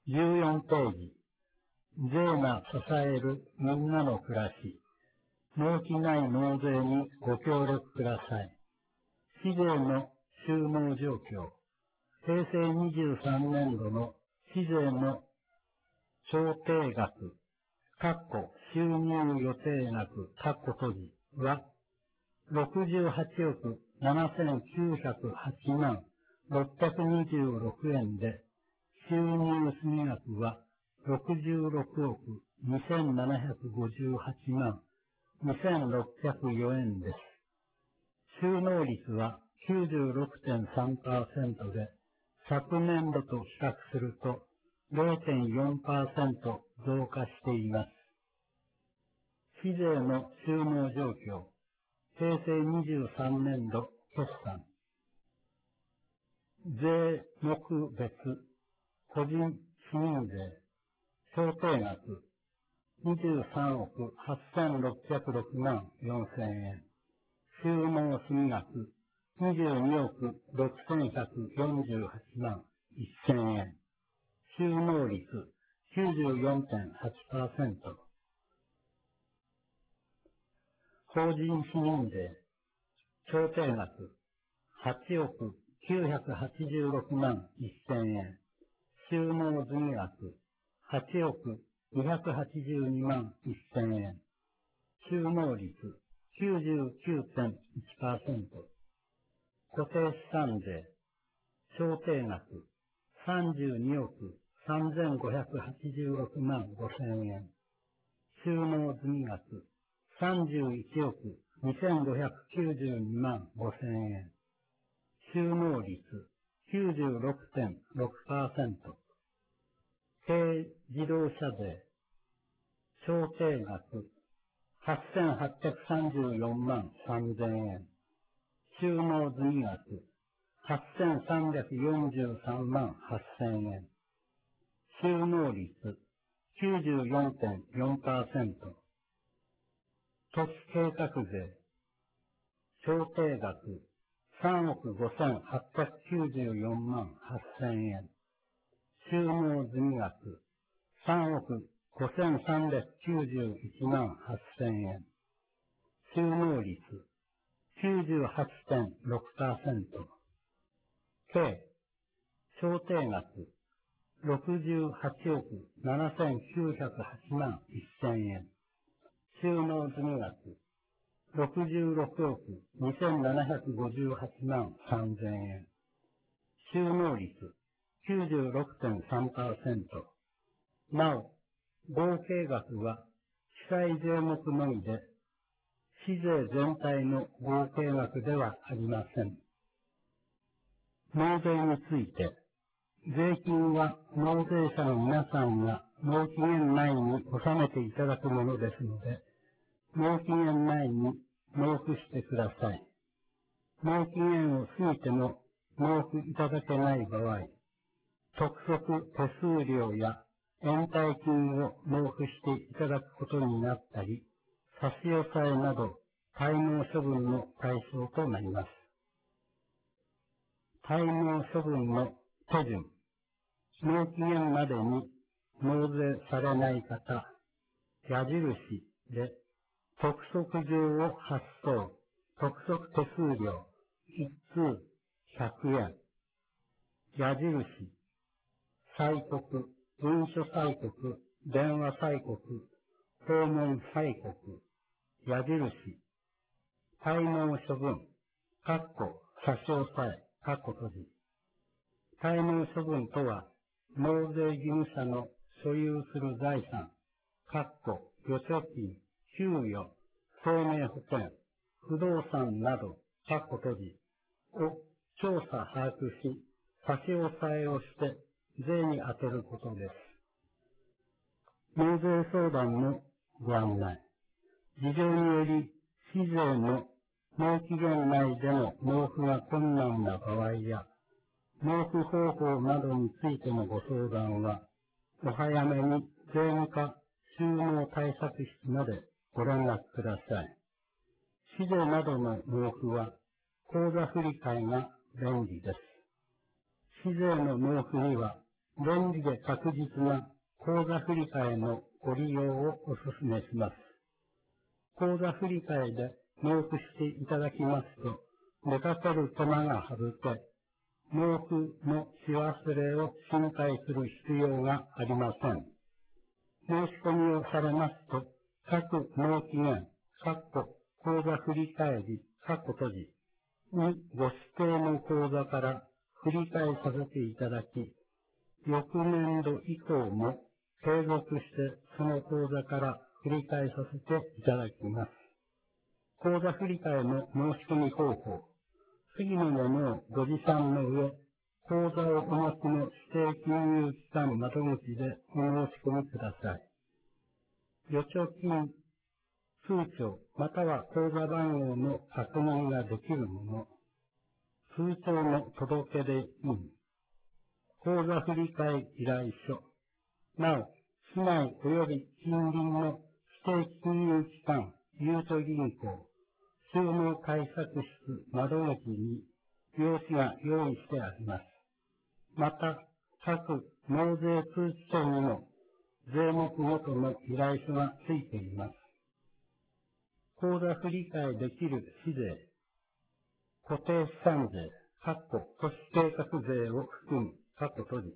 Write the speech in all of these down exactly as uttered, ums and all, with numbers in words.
じゅうよんページ。税が支えるみんなの暮らし。納期内納税にご協力ください。市税の収納状況。平成にじゅうさんねんどの市税の調定額、括弧収入予定額、括弧閉じは、ろくじゅうはちおくななせんきゅうひゃくはちまんろっぴゃくにじゅうろくえんで、収入済額はろくじゅうろくおくにせんななひゃくごじゅうはちまんにせんろっぴゃくよえんです。収納率は きゅうじゅうろくてんさんパーセント で、昨年度と比較すると れいてんよんパーセント 増加しています。市税の収納状況。平成にじゅうさんねんど決算。税目別、個人市民税、調定額、にじゅうさんおくはっせんろっぴゃくろくまんよんせんえん。収納済額、にじゅうにおくろくせんひゃくよんじゅうはちまんせんえん。収納率 きゅうじゅうよんてんはちパーセント。法人市民税、調定額、はちおくきゅうひゃくはちじゅうろくまんせんえん。収納済額、はちおくにひゃくはちじゅうにまんせんえん。収納率 きゅうじゅうきゅうてんいちパーセント。固定資産税、調定額、さんじゅうにおくさんぜんごひゃくはちじゅうろくまんごせんえん。収納済額、さんじゅういちおくにせんごひゃくきゅうじゅうにまんごせんえん。収納率 きゅうじゅうろくてんろくパーセント。軽自動車税、調定額、はっせんはっぴゃくさんじゅうよんまんさんぜんえん。収納済額、はっせんさんびゃくよんじゅうさんまんはっせんえん。収納率 きゅうじゅうよんてんよんパーセント。都市計画税、調定額、さんおくごせんはっぴゃくきゅうじゅうよんまんはっせんえん。収納済額、さんおくごせんさんびゃくきゅうじゅういちまんはっせんえん。収納率 きゅうじゅうはちてんろくパーセント。計、調定額、ろくじゅうはちおくななせんきゅうひゃくはちまんせんえん。収納済額、ろくじゅうろくおくにせんななひゃくごじゅうはちまんさんぜんえん。収納率 きゅうじゅうろくてんさんパーセント。なお、合計額は記載税目のみで、市税全体の合計額ではありません。納税について、税金は納税者の皆さんが納期限内に納めていただくものですので、納期限内に納付してください。納期限を過ぎても納付いただけない場合、督促手数料や延滞金を納付していただくことになったり、差し押さえなど滞納処分の対象となります。滞納処分の手順。納期限までに納税されない方、矢印で督促状を発送、督促手数料、一通ひゃくえん、矢印、催告、文書催告、電話催告、訪問催告、矢印、滞納処分、かっこ差し押さえ、かっこ閉じ。滞納処分とは、納税義務者の所有する財産、かっこ預貯金、給与、生命保険、不動産など、かっこ閉じ、を調査把握し、差し押さえをして税に充てることです。納税相談のご案内。事情により、市税の納期限内での納付が困難な場合や、納付方法などについてのご相談は、お早めに税務課収納対策室までご連絡ください。市税などの納付は、口座振替が便利です。市税の納付には、 便利で確実な口座振替のご利用をお勧めします。口座振替で納付していただきますと、出かける手間が省け、納付のし忘れを心配する必要がありません。申し込みをされますと、各納期限、括弧口座振替日、括弧閉じにご指定の口座から振り替えさせていただき、翌年度以降も継続してその口座から振り替えさせていただきます。口座振替の申し込み方法。次のものをご持参の上、口座をお持ちの指定金融機関窓口でお申し込みください。預貯金、通帳、または口座番号の確認ができるもの。通帳の届け出印。口座振替依頼書。なお、市内及び近隣の指定金融機関、ゆうちょ銀行、収納対策室窓口に用紙が用意してあります。また、各納税通知書にも税目ごとの依頼書がついています。口座振替できる市税、固定資産税、括弧都市計画税を含む、括弧閉じ。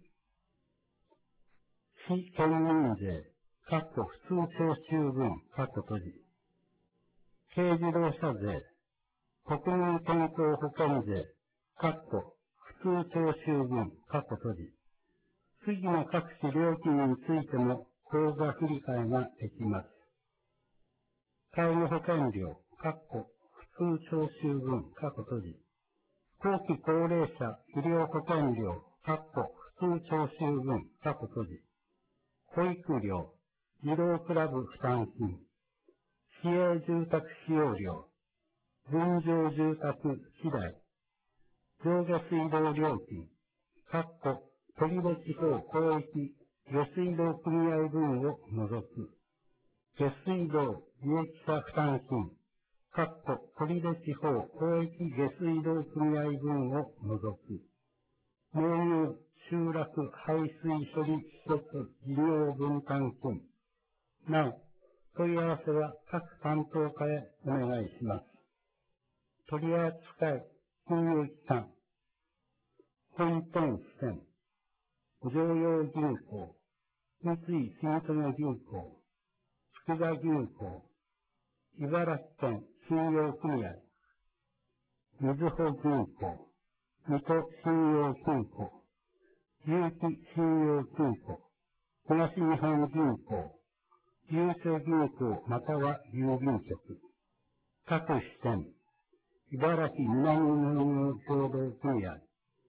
市県民税、括弧普通徴収分、括弧閉じ。軽自動車税、国民健康保険税、括弧普通徴収分、括弧閉じ。次の各種料金についても口座振替ができます。介護保険料、括弧普通徴収分、括弧閉じ。後期高齢者医療保険料、括弧普通徴収分、括弧閉じ。保育料、児童クラブ負担金、市営住宅使用料、分譲住宅資代、上下水道料金、括弧取手地方広域下水道組合分を除く、下水道利益者負担金、括弧取手地方広域下水道組合分を除く、農業集落排水処理施設事業分担金。なお、問い合わせは各担当課へお願いします。取扱金融機関、本店支店、常陽銀行、三井住友銀行、筑波銀行、茨城県信用組合、みずほ銀行、水戸信用金庫、有機信用金庫、東日本銀行、ゆうちょ銀行または郵便局、各支店、茨城南農業協同組合、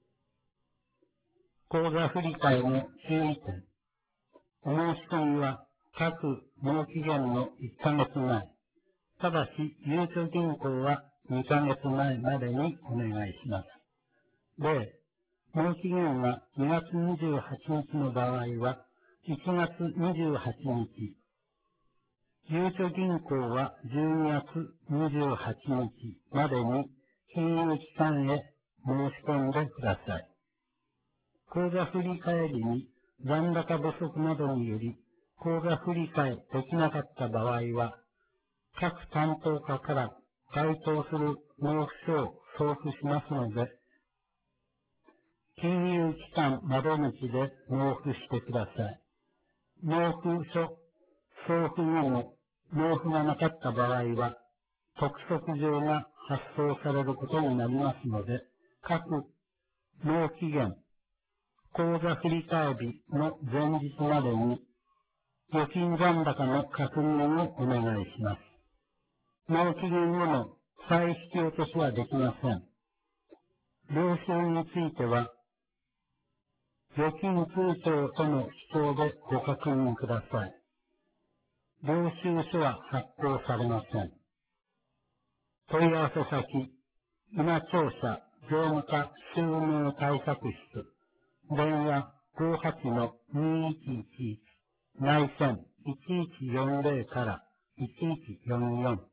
口座振替の注意点。お申し込みは各納期限のいっかげつまえ。ただし、ゆうちょ銀行はにかげつまえまでにお願いします。例、納期限がにがつにじゅうはちにちの場合は、いちがつにじゅうはちにち。ゆうちょ銀行はじゅうにがつにじゅうはちにちまでに金融機関へ申し込んでください。口座振替日に残高不足などにより口座振替できなかった場合は、各担当課から該当する納付書を送付しますので、金融機関窓口で納付してください。納付書送付後も納付がなかった場合は、督促状が発送されることになりますので、各納期限、口座振替日の前日までに、預金残高の確認をお願いします。納期限後の再引き落としはできません。領収については、預金通帳との記帳でご確認ください。領収書は発行されません。問い合わせ先、今庁舎税務課収納対策室、電話 ごはちのにいちいちいち 内線いちいちよんぜろからいちいちよんよん